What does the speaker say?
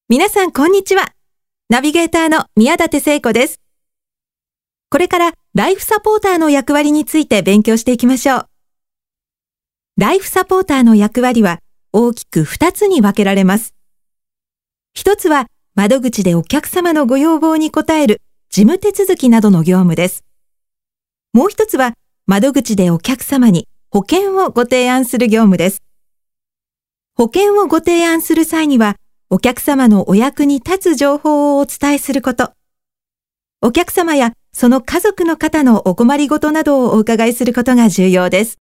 皆さんこんにちは。ナビゲーターの宮舘聖子です。これからライフサポーターの役割について勉強していきましょう。ライフサポーターの役割は大きく2つに分けられます。一つは窓口でお客様のご要望に応える事務手続きなどの業務です。もう一つは窓口でお客様に保険をご提案する業務です。保険をご提案する際にはお客様のお役に立つ情報をお伝えすること。お客様やその家族の方のお困りごとなどをお伺いすることが重要です。